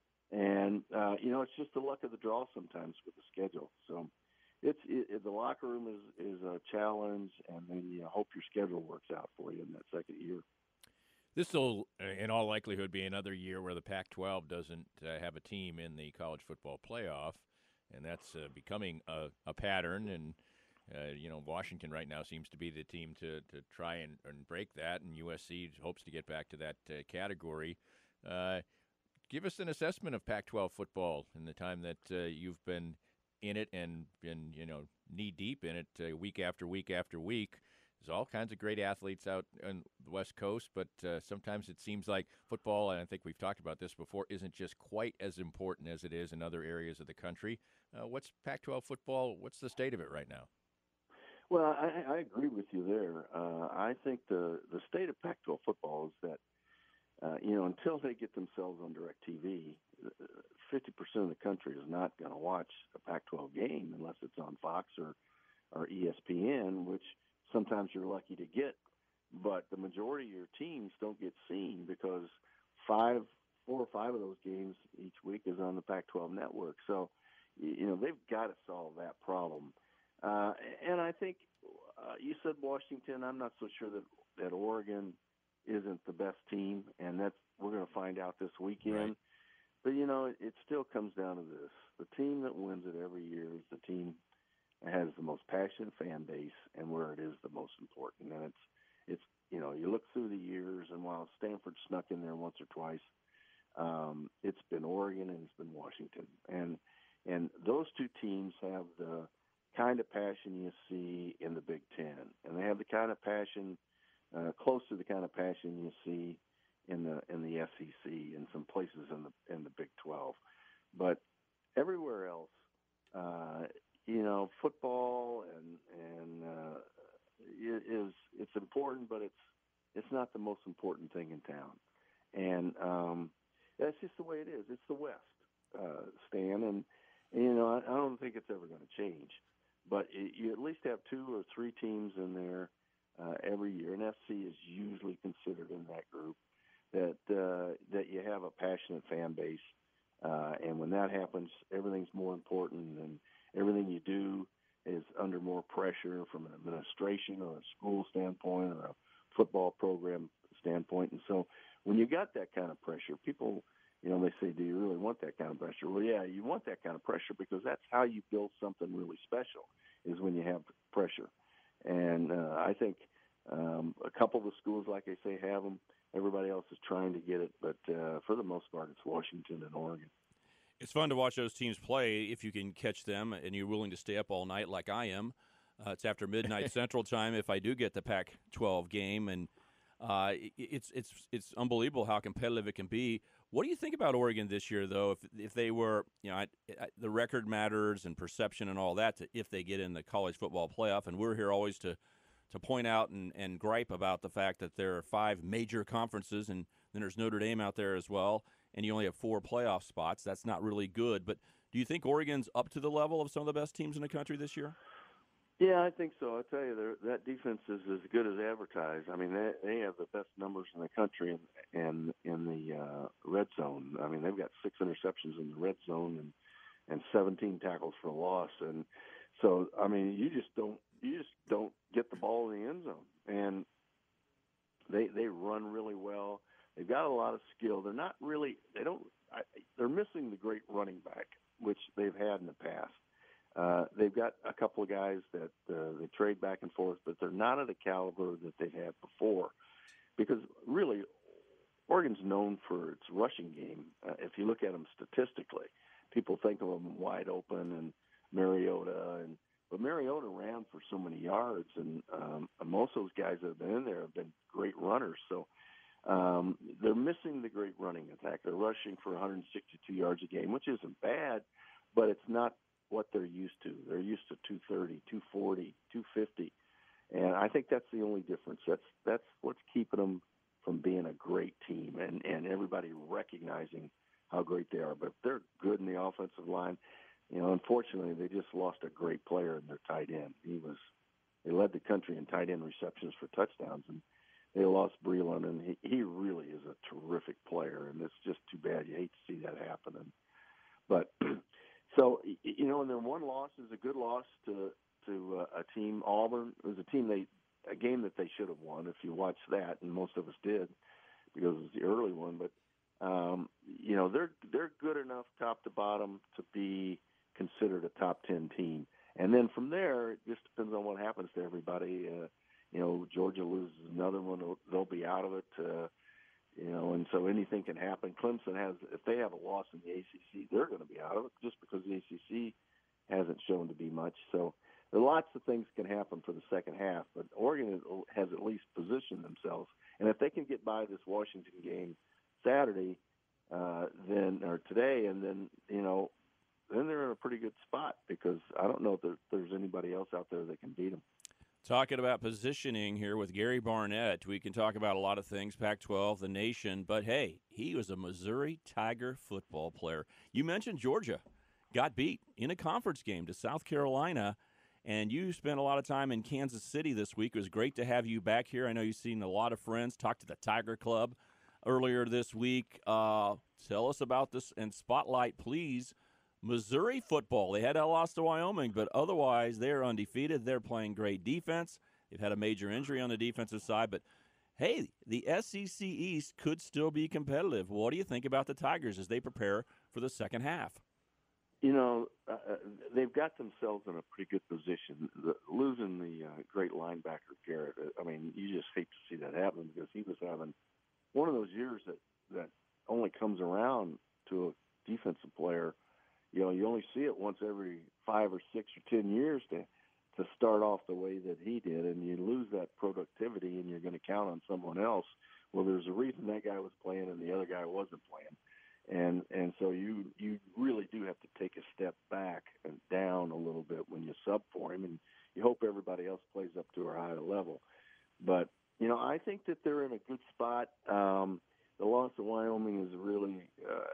and uh, you know, it's just the luck of the draw sometimes with the schedule. So it's it, it, the locker room is is a challenge, and then you hope your schedule works out for you in that second year. This will, in all likelihood, be another year where the Pac twelve doesn't uh, have a team in the college football playoff, and that's uh, becoming a, a pattern. And, uh, you know, Washington right now seems to be the team to, to try and, and break that, and U S C hopes to get back to that uh, category. Uh, give us an assessment of Pac twelve football in the time that uh, you've been in it and been, you know, knee-deep in it uh, week after week after week. There's all kinds of great athletes out on the West Coast, but uh, sometimes it seems like football, and I think we've talked about this before, isn't just quite as important as it is in other areas of the country. Uh, what's Pac twelve football? What's the state of it right now? Well, I, I agree with you there. Uh, I think the, the state of Pac twelve football is that, uh, you know, until they get themselves on DirecTV, fifty percent of the country is not going to watch a Pac twelve game unless it's on Fox or, or E S P N, which sometimes you're lucky to get, but the majority of your teams don't get seen because five, four or five of those games each week is on the Pac twelve network. So, you know, they've got to solve that problem. Uh, and I think uh, you said Washington. I'm not so sure that, that Oregon isn't the best team, and that's we're going to find out this weekend. Right. But, you know, it, it still comes down to this. The team that wins it every year is the team has the most passionate fan base and where it is the most important. And it's, it's you know, you look through the years, and while Stanford snuck in there once or twice, um, it's been Oregon and it's been Washington. And and those two teams have the kind of passion you see in the Big Ten. And they have the kind of passion, uh, close to the kind of passion you see in the in the S E C and some places in the in the Big twelve. But everywhere else, uh, you know, football and and uh, is it's important, but it's it's not the most important thing in town. And um, that's just the way it is. It's the West, uh, Stan, and, and you know I, I don't think it's ever going to change. But it, you at least have two or three teams in there uh, every year, and F C is usually considered in that group. That uh, that you have a passionate fan base, uh, and when that happens, everything's more important, and everything you do is under more pressure from an administration or a school standpoint or a football program standpoint. And so when you got that kind of pressure, people, you know, they say, do you really want that kind of pressure? Well, yeah, you want that kind of pressure because that's how you build something really special, is when you have pressure. And uh, I think um, a couple of the schools, like I say, have them. Everybody else is trying to get it. But uh, for the most part, it's Washington and Oregon. It's fun to watch those teams play if you can catch them and you're willing to stay up all night like I am. Uh, it's after midnight Central Time if I do get the Pac twelve game, and uh, it's it's it's unbelievable how competitive it can be. What do you think about Oregon this year, though? If if they were, you know, I, I, the record matters and perception and all that. To, if they get in the college football playoff, and we're here always to to point out and, and gripe about the fact that there are five major conferences, and then there's Notre Dame out there as well, and you only have four playoff spots. That's not really good. But do you think Oregon's up to the level of some of the best teams in the country this year? Yeah, I think so. I tell you, that defense is as good as advertised. I mean, they they have the best numbers in the country in in, in the uh, red zone. I mean, they've got six interceptions in the red zone and and seventeen tackles for a loss. And so, I mean, you just don't you just don't get the ball in the end zone. And they they run really well. They've got a lot of skill. They're not really they don't. I, they're missing the great running back. which they've had in the past. Uh, they've got a couple of guys that uh, they trade back and forth, but they're not at the caliber that they've had before. Because really, Oregon's known for its rushing game. Uh, if you look at them statistically, people think of them wide open and Mariota, and but Mariota ran for so many yards, and um, most of those guys that have been in there have been great runners. So um, they're missing the great running attack. They're rushing for one hundred sixty-two yards a game, which isn't bad, but it's not what they're used to. They're used to two thirty, two forty, two fifty. And I think that's the only difference. That's that's what's keeping them from being a great team and, and everybody recognizing how great they are. But they're good in the offensive line. You know, unfortunately, they just lost a great player in their tight end. He was they led the country in tight end receptions for touchdowns, and they lost Breland, and he, he really is a terrific player. And it's just too bad. You hate to see that happen. And, but so you know, and then one loss is a good loss to. to uh, a team, Auburn. It was a team they, a game that they should have won if you watch that, and most of us did because it was the early one. But um, you know, they're they're good enough top to bottom to be considered a top ten team, and then from there it just depends on what happens to everybody. Uh, you know, Georgia loses another one, they'll be out of it. Uh, you know, and so anything can happen. Clemson has, if they have a loss in the A C C, they're going to be out of it just because the A C C hasn't shown to be much. So. Lots of things can happen for the second half, but Oregon has at least positioned themselves. And if they can get by this Washington game Saturday, uh, then or today, and then you know, then they're in a pretty good spot because I don't know if there, there's anybody else out there that can beat them. Talking about positioning here with Gary Barnett, we can talk about a lot of things, Pac twelve, the nation, but hey, he was a Missouri Tiger football player. You mentioned Georgia got beat in a conference game to South Carolina. And you spent a lot of time in Kansas City this week. It was great to have you back here. I know you've seen a lot of friends. Talked to the Tiger Club earlier this week. Uh, tell us about this and spotlight, please, Missouri football. They had a loss to Wyoming, but otherwise they're undefeated. They're playing great defense. They've had a major injury on the defensive side. But, hey, the S E C East could still be competitive. What do you think about the Tigers as they prepare for the second half? You know, uh, they've got themselves in a pretty good position. The, losing the uh, great linebacker, Garrett, I mean, you just hate to see that happen because he was having one of those years that, that only comes around to a defensive player. You know, you only see it once every five or six or ten years to to start off the way that he did, and you lose that productivity and you're going to count on someone else. Well, there's a reason that guy was playing and the other guy wasn't playing. And and so you you really do have to take a step back and down a little bit when you sub for him, and you hope everybody else plays up to a higher level. But, you know, I think that they're in a good spot. Um, the loss of Wyoming is really,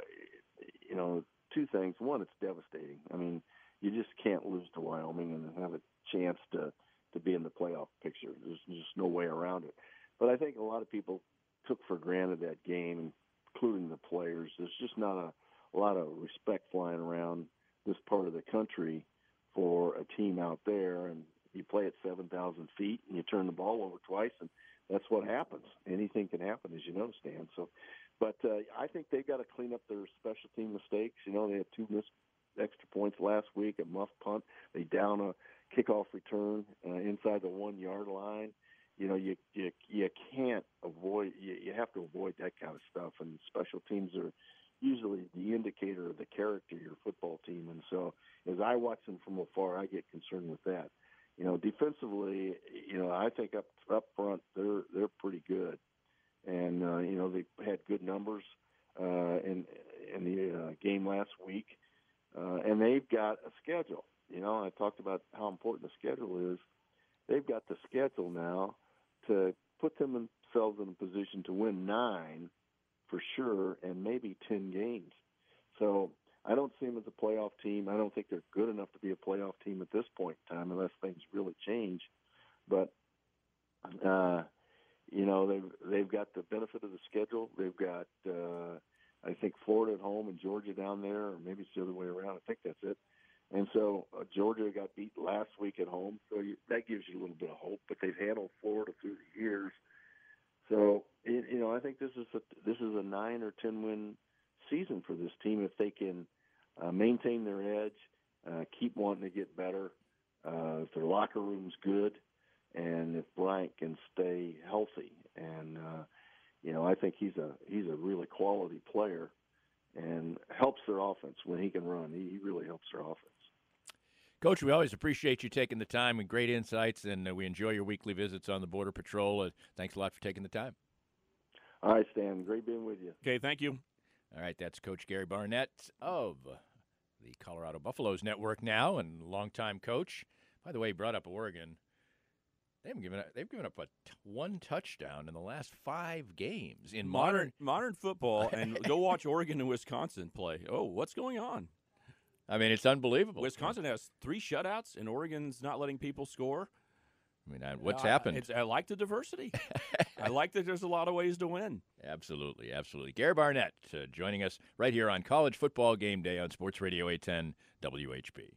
uh, you know, two things. One, it's devastating. I mean, you just can't lose to Wyoming and have a chance to, to be in the playoff picture. There's just no way around it. But I think a lot of people took for granted that game, including the players. There's just not a, a lot of respect flying around this part of the country for a team out there. And you play at seven thousand feet and you turn the ball over twice, and that's what happens. Anything can happen, as you know, Stan. So, but uh, I think they've got to clean up their special team mistakes. You know, they had two missed extra points last week, a muff punt. They down a kickoff return uh, inside the one-yard line. You know, you you you can't avoid. You, you have to avoid that kind of stuff. And special teams are usually the indicator of the character of your football team. And so, as I watch them from afar, I get concerned with that. You know, defensively, you know, I think up up front they're they're pretty good, and uh, you know they had good numbers uh, in in the uh, game last week, uh, and they've got a schedule. You know, I talked about how important the schedule is. They've got the schedule now to put themselves in a position to win nine for sure, and maybe ten games. So I don't see them as a playoff team. I don't think they're good enough to be a playoff team at this point in time unless things really change. But, uh, you know, they've, they've got the benefit of the schedule. They've got, uh, I think, Florida at home and Georgia down there, or maybe it's the other way around. I think that's it. And so uh, Georgia got beat last week at home, so you, that gives you a little bit of hope. But they've handled Florida through the years. So, it, you know, I think this is a, this is a nine or ten win season for this team if they can uh, maintain their edge, uh, keep wanting to get better. Uh, if their locker room's good, and if Bryant can stay healthy, and uh, you know, I think he's a he's a really quality player, and helps their offense when he can run. He, he really helps their offense. Coach, we always appreciate you taking the time and great insights, and uh, we enjoy your weekly visits on the Border Patrol. Uh, thanks a lot for taking the time. All right, Stan. Great being with you. Okay, thank you. All right, that's Coach Gary Barnett of the Colorado Buffaloes Network now, and longtime coach. By the way, he brought up Oregon. They haven't given up, they've given up a t- one touchdown in the last five games in modern modern, modern football, and go watch Oregon and Wisconsin play. Oh, what's going on? I mean, it's unbelievable. Wisconsin has three shutouts, and Oregon's not letting people score. I mean, I, what's Uh, happened? It's, I like the diversity. I like that there's a lot of ways to win. Absolutely, absolutely. Gary Barnett uh, joining us right here on College Football Game Day on Sports Radio eight ten W H B.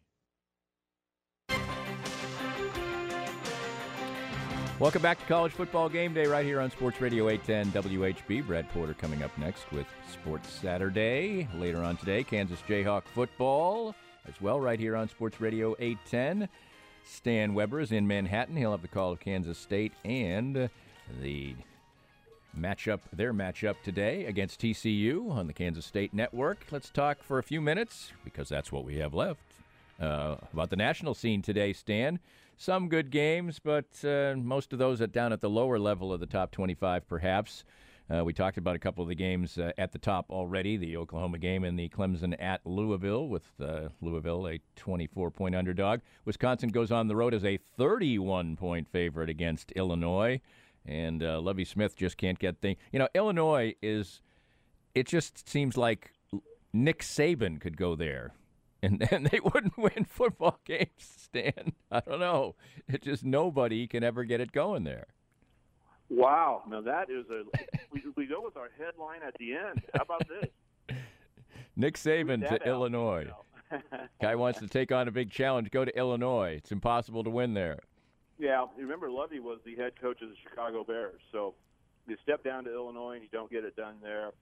Welcome back to College Football Game Day right here on Sports Radio eight ten W H B. Brad Porter coming up next with Sports Saturday. Later on today, Kansas Jayhawk football as well right here on Sports Radio eight ten. Stan Weber is in Manhattan. He'll have the call of Kansas State and the matchup, their matchup today against T C U on the Kansas State Network. Let's talk for a few minutes, because that's what we have left, uh, about the national scene today, Stan. Some good games, but uh, most of those are down at the lower level of the top twenty-five, perhaps. Uh, we talked about a couple of the games uh, at the top already, the Oklahoma game and the Clemson at Louisville, with uh, Louisville a twenty-four point underdog. Wisconsin goes on the road as a thirty-one point favorite against Illinois, and uh, Lovie Smith just can't get things. You know, Illinois is, it just seems like Nick Saban could go there, and, and they wouldn't win football games, Stan. I don't know. It just, nobody can ever get it going there. Wow. Now that is a we, we go with our headline at the end. How about this? Nick Saban to out, Illinois. you know. Guy wants to take on a big challenge. Go to Illinois. It's impossible to win there. Yeah, remember Lovey was the head coach of the Chicago Bears. So you step down to Illinois and you don't get it done there.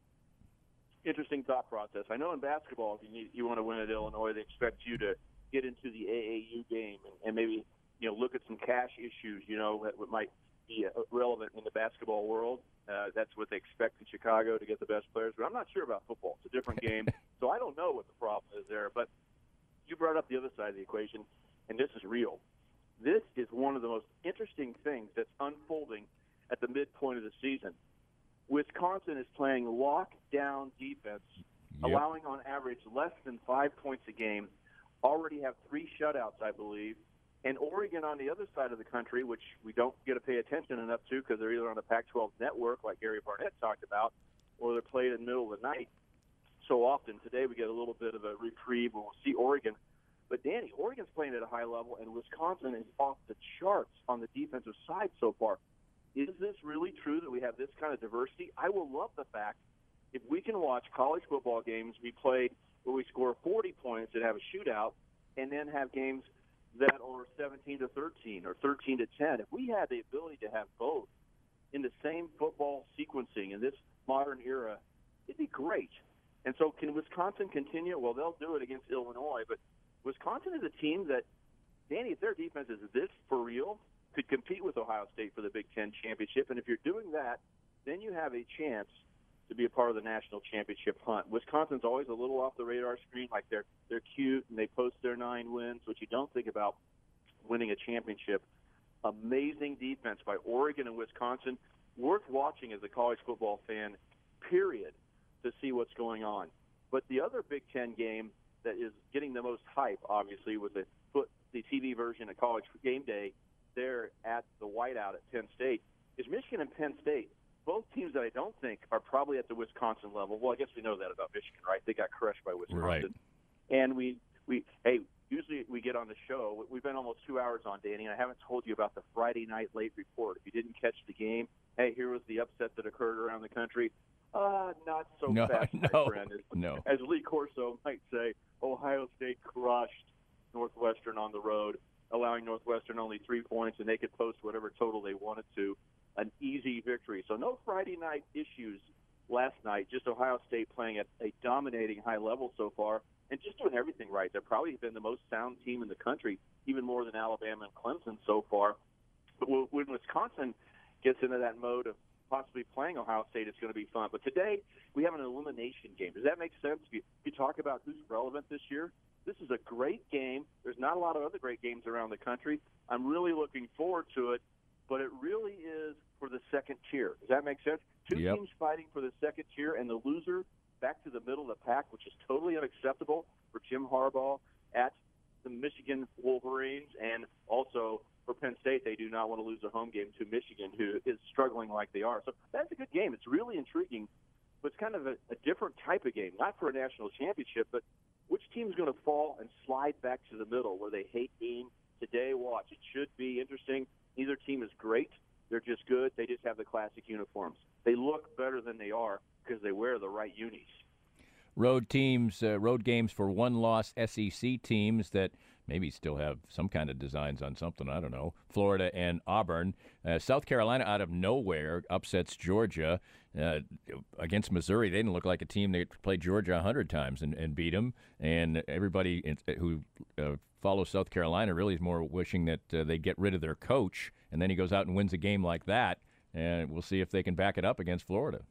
Interesting thought process. I know in basketball, if you need, you want to win at Illinois, they expect you to get into the A A U game and, and maybe, you know, look at some cash issues, you know, that might be relevant in the basketball world. Uh, that's what they expect in Chicago, to get the best players. But I'm not sure about football. It's a different game. So I don't know what the problem is there. But you brought up the other side of the equation, and this is real. This is one of the most interesting things that's unfolding at the midpoint of the season. Wisconsin is playing lockdown defense, Yep. allowing on average less than five points a game, already have three shutouts, I believe. And Oregon on the other side of the country, which we don't get to pay attention enough to because they're either on the Pac twelve network, like Gary Barnett talked about, or they're played in the middle of the night so often. Today we get a little bit of a reprieve, and we'll see Oregon. But, Danny, Oregon's playing at a high level, and Wisconsin is off the charts on the defensive side so far. Is this really true that we have this kind of diversity? I will love the fact if we can watch college football games be played where we score forty points and have a shootout, and then have games that are seventeen to thirteen or thirteen to ten. If we had the ability to have both in the same football sequencing in this modern era, it'd be great. And so can Wisconsin continue? Well, they'll do it against Illinois, but Wisconsin is a team that, Danny, if their defense is this for real, could compete with Ohio State for the Big Ten championship. And if you're doing that, then you have a chance to be a part of the national championship hunt. Wisconsin's always a little off the radar screen, like they're they're cute and they post their nine wins, which you don't think about winning a championship. Amazing defense by Oregon and Wisconsin. Worth watching as a college football fan, period, to see what's going on. But the other Big Ten game that is getting the most hype, obviously, with the foot the T V version of College Game Day there at the Whiteout at Penn State, is Michigan and Penn State. Both teams that I don't think are probably at the Wisconsin level. Well, I guess we know that about Michigan, right? They got crushed by Wisconsin. Right. And we, we, hey, usually we get on the show. We've been almost two hours on, Danny, and I haven't told you about the Friday night late report. If you didn't catch the game, hey, here was the upset that occurred around the country. Uh, not so No, fast, my no, friend. As, no. as Lee Corso might say, Ohio State crushed Northwestern on the road, allowing Northwestern only three points, and they could post whatever total they wanted to. An easy victory. So no Friday night issues last night. Just Ohio State playing at a dominating high level so far and just doing everything right. They've probably been the most sound team in the country, even more than Alabama and Clemson so far. But when Wisconsin gets into that mode of possibly playing Ohio State, it's going to be fun. But today we have an elimination game. Does that make sense? If you, if you talk about who's relevant this year, this is a great game. There's not a lot of other great games around the country. I'm really looking forward to it, but it really is for the second tier. Does that make sense? Two Yep. teams fighting for the second tier, and the loser back to the middle of the pack, which is totally unacceptable for Jim Harbaugh at the Michigan Wolverines, and also for Penn State, they do not want to lose a home game to Michigan, who is struggling like they are. So that's a good game. It's really intriguing, but it's kind of a, a different type of game, not for a national championship, but which team's going to fall and slide back to the middle where they hate being today? Watch. It should be interesting. Neither team is great. They're just good. They just have the classic uniforms. They look better than they are because they wear the right unis. Road teams, uh, road games for one-loss S E C teams that maybe still have some kind of designs on something. I don't know. Florida and Auburn. Uh, South Carolina out of nowhere upsets Georgia. Uh, against Missouri, they didn't look like a team that played Georgia a hundred times and, and beat them. And everybody in, who uh, follows South Carolina really is more wishing that uh, they get rid of their coach. And then he goes out and wins a game like that. And we'll see if they can back it up against Florida.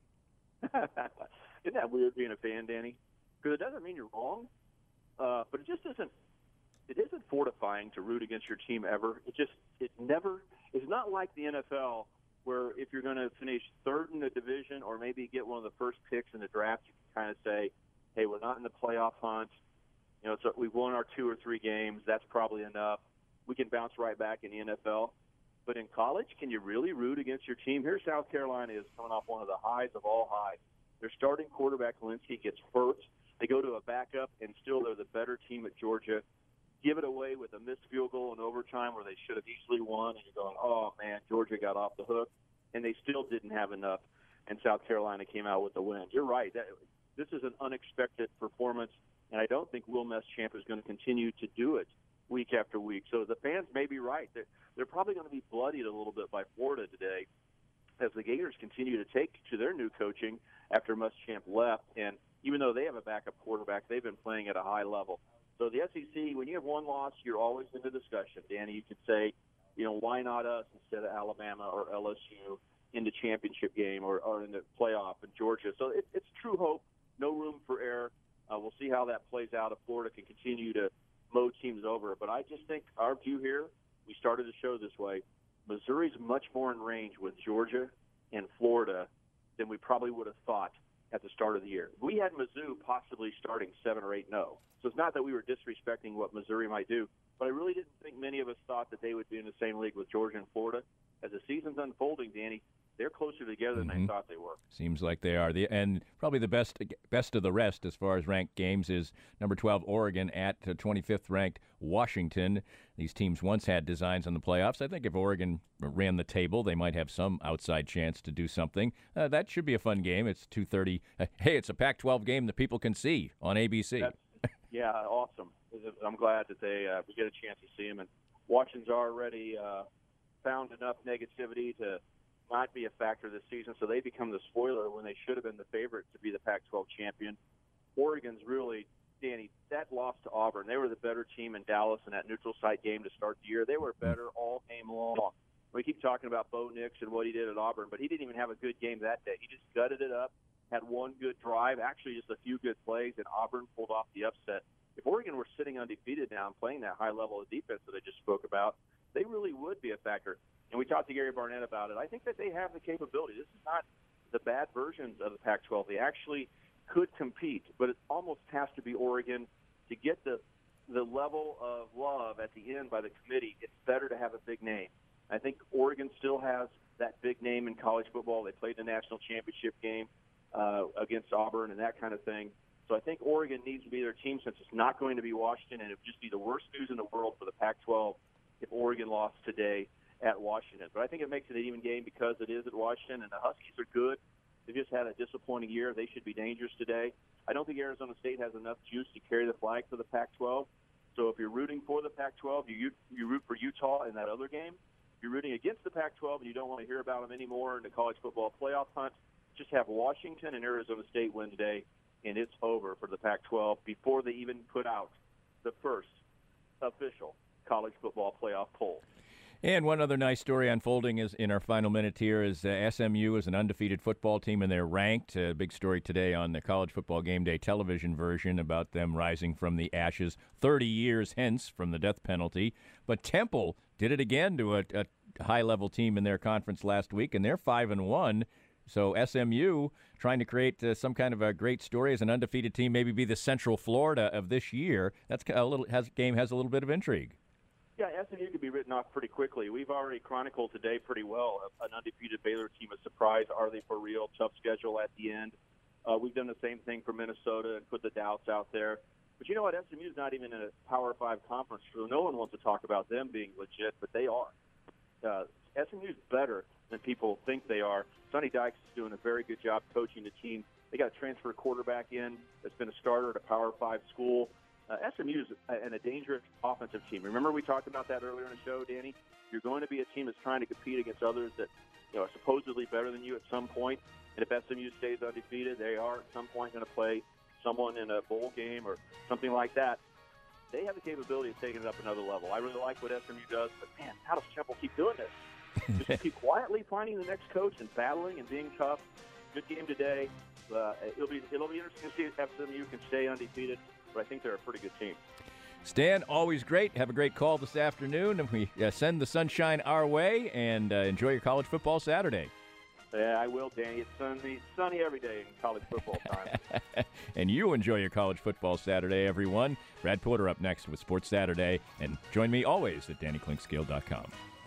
Isn't that weird being a fan, Danny? Because it doesn't mean you're wrong, uh, but it just isn't. It isn't fortifying to root against your team ever. It just it never. It's not like the N F L where if you're going to finish third in the division or maybe get one of the first picks in the draft, you can kind of say, "Hey, we're not in the playoff hunt. You know, so we've won our two or three games. That's probably enough. We can bounce right back in the N F L." But in college, can you really root against your team? Here, South Carolina is coming off one of the highs of all highs. Their starting quarterback, Linsky, gets hurt. They go to a backup, and still they're the better team at Georgia. Give it away with a missed field goal in overtime where they should have easily won, and you're going, oh, man, Georgia got off the hook. And they still didn't have enough, and South Carolina came out with the win. You're right. That, this is an unexpected performance, and I don't think Will Muschamp is going to continue to do it week after week. So the fans may be right. They're, they're probably going to be bloodied a little bit by Florida today as the Gators continue to take to their new coaching after Muschamp left. And even though they have a backup quarterback, they've been playing at a high level. So the S E C, when you have one loss, you're always in the discussion. Danny, you could say, you know, why not us instead of Alabama or L S U in the championship game or, or in the playoff in Georgia? So it, it's true hope, no room for error. Uh, we'll see how that plays out if Florida can continue to mow teams over. But I just think our view here, we started the show this way, Missouri's much more in range with Georgia and Florida than we probably would have thought at the start of the year. We had Mizzou possibly starting seven or eight and oh. So it's not that we were disrespecting what Missouri might do, but I really didn't think many of us thought that they would be in the same league with Georgia and Florida. As the season's unfolding, Danny, they're closer together Mm-hmm. than I thought they were. Seems like they are. The, and probably the best best of the rest as far as ranked games is number twelve, Oregon, at uh, twenty-fifth ranked Washington. These teams once had designs on the playoffs. I think if Oregon ran the table, they might have some outside chance to do something. Uh, that should be a fun game. It's two thirty. Uh, hey, it's a Pac twelve game that people can see on A B C. That's, yeah, awesome. I'm glad that they uh, we get a chance to see them. And Washington's already uh, found enough negativity to not be a factor this season, so they become the spoiler when they should have been the favorite to be the Pac twelve champion. Oregon's really, Danny, that loss to Auburn, they were the better team in Dallas in that neutral site game to start the year. They were better all game long. We keep talking about Bo Nix and what he did at Auburn, but he didn't even have a good game that day. He just gutted it up, had one good drive, actually just a few good plays, and Auburn pulled off the upset. If Oregon were sitting undefeated now and playing that high level of defense that I just spoke about, they really would be a factor. And we talked to Gary Barnett about it. I think that they have the capability. This is not the bad versions of the Pac twelve. They actually could compete, but it almost has to be Oregon to get the the level of love at the end by the committee. It's better to have a big name. I think Oregon still has that big name in college football. They played the national championship game uh, against Auburn and that kind of thing. So I think Oregon needs to be their team since it's not going to be Washington, and it would just be the worst news in the world for the Pac twelve if Oregon lost today at Washington. But I think it makes it an even game because it is at Washington, and the Huskies are good. They just had a disappointing year. They should be dangerous today. I don't think Arizona State has enough juice to carry the flag for the Pac twelve. So if you're rooting for the Pac twelve, you you root for Utah in that other game. If you're rooting against the Pac twelve and you don't want to hear about them anymore in the college football playoff hunt, just have Washington and Arizona State win today, and it's over for the Pac twelve before they even put out the first official college football playoff poll. And one other nice story unfolding is in our final minute here is uh, S M U is an undefeated football team, and they're ranked. A big story today on the College Football Game Day television version about them rising from the ashes thirty years hence from the death penalty. But Temple did it again to a, a high-level team in their conference last week, and they're five and one. So S M U trying to create uh, some kind of a great story as an undefeated team, maybe be the Central Florida of this year. That's a little has game has a little bit of intrigue. Yeah, S M U could be written off pretty quickly. We've already chronicled today pretty well an undefeated Baylor team, a surprise. Are they for real? Tough schedule at the end. Uh, we've done the same thing for Minnesota and put the doubts out there. But you know what? S M U is not even in a Power Five conference, so no one wants to talk about them being legit, but they are. Uh, S M U is better than people think they are. Sonny Dykes is doing a very good job coaching the team. They got a transfer quarterback in that's been a starter at a Power Five school. Uh, S M U is a, and a dangerous offensive team. Remember we talked about that earlier in the show, Danny? You're going to be a team that's trying to compete against others that you know are supposedly better than you at some point. And if S M U stays undefeated, they are at some point going to play someone in a bowl game or something like that. They have the capability of taking it up another level. I really like what S M U does, but man, how does Temple keep doing this? Just keep quietly finding the next coach and battling and being tough. Good game today. Uh, it'll be it'll be interesting to see if S M U can stay undefeated. But I think they're a pretty good team. Stan, always great. Have a great call this afternoon, and we uh, send the sunshine our way, and uh, enjoy your college football Saturday. Yeah, I will, Danny. It's sunny, sunny every day in college football time. And you enjoy your college football Saturday, everyone. Brad Porter up next with Sports Saturday, and join me always at danny clinkscale dot com.